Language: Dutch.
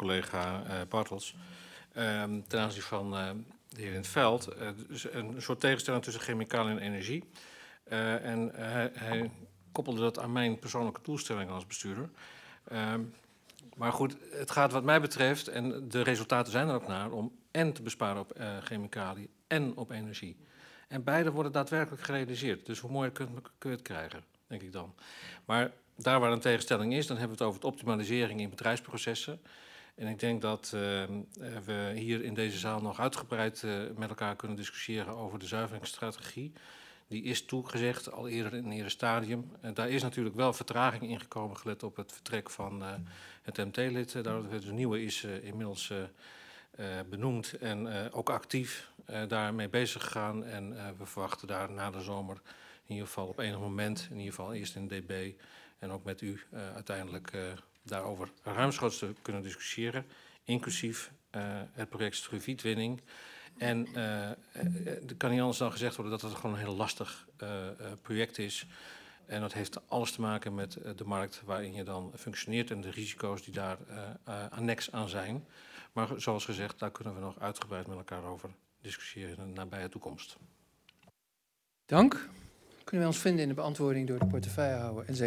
collega Bartels. Ten aanzien van de heer In 't Veld. Dus een soort tegenstelling tussen chemicaliën en energie. En hij koppelde dat aan mijn persoonlijke doelstelling als bestuurder. Maar goed, het gaat wat mij betreft, en de resultaten zijn er ook naar, om en te besparen op chemicaliën en op energie. En beide worden daadwerkelijk gerealiseerd. Dus hoe mooier kun je het krijgen, denk ik dan. Maar daar waar een tegenstelling is, dan hebben we het over het optimalisering in bedrijfsprocessen. En ik denk dat we hier in deze zaal nog uitgebreid met elkaar kunnen discussiëren over de zuiveringsstrategie. Die is toegezegd al eerder in een eerder stadium. En daar is natuurlijk wel vertraging in gekomen, gelet op het vertrek van het MT-lid. De nieuwe is inmiddels benoemd en ook actief daarmee bezig gegaan. En we verwachten daar na de zomer in ieder geval op enig moment, in ieder geval eerst in DB en ook met u uiteindelijk daarover ruimschoots te kunnen discussiëren. Inclusief het project struvietwinning. En er kan niet anders dan gezegd worden dat het gewoon een heel lastig project is. En dat heeft alles te maken met de markt waarin je dan functioneert en de risico's die daar annex aan zijn. Maar zoals gezegd, daar kunnen we nog uitgebreid met elkaar over discussiëren in de nabije toekomst. Dank. Kunnen wij ons vinden in de beantwoording door de portefeuillehouder en